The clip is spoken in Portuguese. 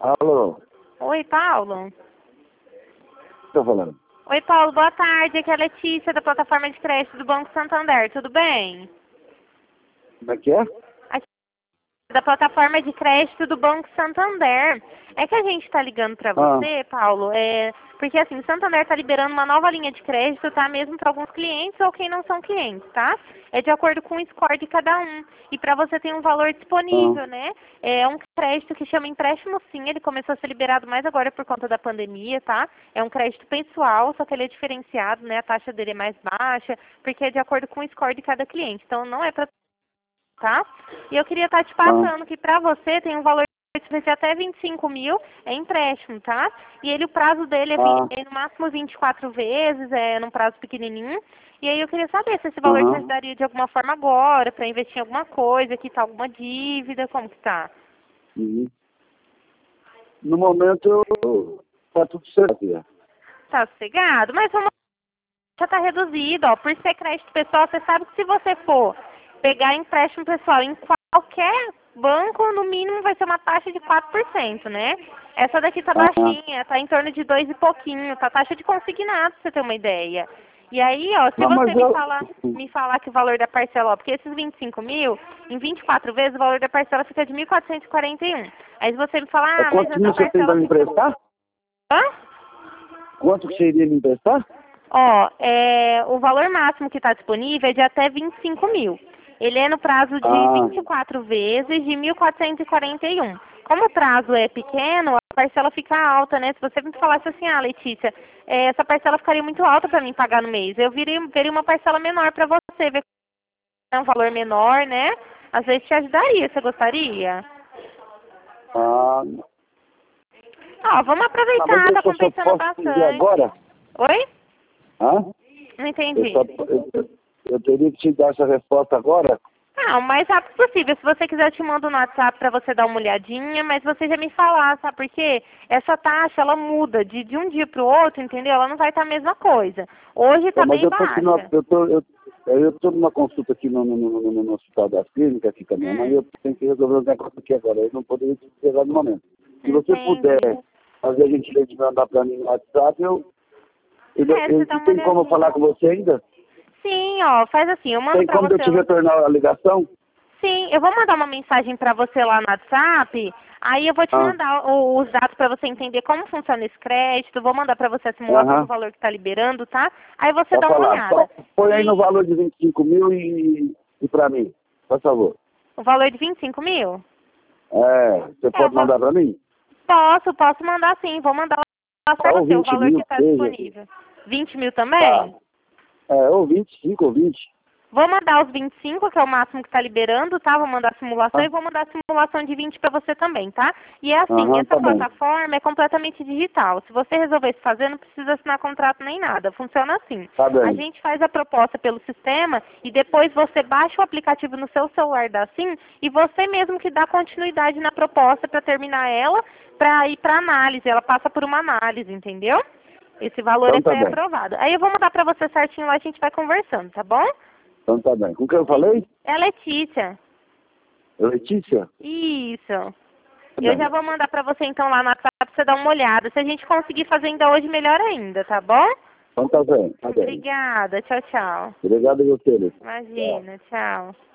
Alô, Oi, Paulo. tô falando. Oi, Paulo, boa tarde. Aqui é a Letícia, da plataforma de crédito do Banco Santander. Tudo bem? Como é que é? Aqui é da plataforma de crédito do Banco Santander. É que a gente está ligando para você, Paulo, porque assim, o Santander está liberando uma nova linha de crédito, tá? Mesmo para alguns clientes ou quem não são clientes, tá? É de acordo com o score de cada um. E para você tem um valor disponível, né? É um crédito que chama empréstimo sim, ele começou a ser liberado mais agora por conta da pandemia, tá? É um crédito pessoal, só que ele é diferenciado, né? A taxa dele é mais baixa, porque é de acordo com o score de cada cliente. Então não é para, tá? E eu queria estar te passando que para você tem um valor vai ser até 25 mil, é empréstimo, tá? E ele, o prazo dele é no máximo 24 vezes, é num prazo pequenininho. E aí eu queria saber se esse valor te ajudaria de alguma forma agora, para investir em alguma coisa, quitar alguma dívida, como que tá? Uhum. No momento, tá tudo certo. Tá sossegado? Mas vamos, já tá reduzido, ó. Por ser crédito pessoal, você sabe que se você for pegar empréstimo pessoal em qualquer banco, no mínimo vai ser uma taxa de 4%, né? Essa daqui tá baixinha, tá em torno de 2 e pouquinho, tá taxa de consignado, pra você ter uma ideia. E aí, ó, se você me falar que o valor da parcela, ó, porque esses 25 mil, em 24 vezes, o valor da parcela fica de 1.441. Aí se você me falar, mas Quanto essa você tem para parcela me fica... emprestar? Hã? Quanto que você iria me emprestar? Ó, o valor máximo que está disponível é de até 25 mil. Ele é no prazo de 24 vezes de 1.441. Como o prazo é pequeno, a parcela fica alta, né? Se você me falasse assim, Letícia, essa parcela ficaria muito alta para mim pagar no mês. Eu veria uma parcela menor para você, ver que é um valor menor, né? Às vezes te ajudaria, você gostaria? Vamos aproveitar, tá compensando bastante. Agora? Oi? Hã? Não entendi. Eu teria que te dar essa resposta agora? O mais rápido possível. Se você quiser, eu te mando no WhatsApp para você dar uma olhadinha, mas você já me falar, sabe por quê? Essa taxa, ela muda de um dia para o outro, entendeu? Ela não vai estar a mesma coisa. Hoje está bem baixa. Eu estou numa consulta aqui no Hospital das Clínicas, aqui com a minha mãe, e eu tenho que resolver os negócios aqui agora. Eu não poderia te pegar no momento. Se você puder fazer a gentileza de mandar para mim no WhatsApp, tem como eu falar com você ainda? Sim, ó, faz assim, eu mando pra você... Tem como eu te retornar a ligação? Sim, eu vou mandar uma mensagem pra você lá no WhatsApp, aí eu vou te mandar os dados pra você entender como funciona esse crédito, vou mandar pra você a simulação do valor que tá liberando, tá? Aí você dá uma olhada. Põe aí no valor de 25 mil e pra mim, por favor. O valor de 25 mil? Você pode mandar pra mim? Posso mandar sim, vou mandar lá pra você, o valor que tá disponível. 20 mil também? Ou 25 ou 20. Vou mandar os 25, que é o máximo que está liberando, tá? Vou mandar a simulação e vou mandar a simulação de 20 para você também, tá? E é assim, essa plataforma é completamente digital. Se você resolver se fazer, não precisa assinar contrato nem nada. Funciona assim. A gente faz a proposta pelo sistema e depois você baixa o aplicativo no seu celular da SIM e você mesmo que dá continuidade na proposta para terminar ela, para ir para análise. Ela passa por uma análise, entendeu? Esse valor é pré-aprovado. Aí eu vou mandar para você certinho lá, a gente vai conversando, tá bom? Então tá bem. Com quem eu falei? É Letícia. Letícia? Isso. Eu já vou mandar pra você então lá no WhatsApp pra você dar uma olhada. Se a gente conseguir fazer ainda hoje, melhor ainda, tá bom? Então tá bem. Obrigada. Tchau, tchau. Obrigado a você, Letícia. Imagina. Tchau.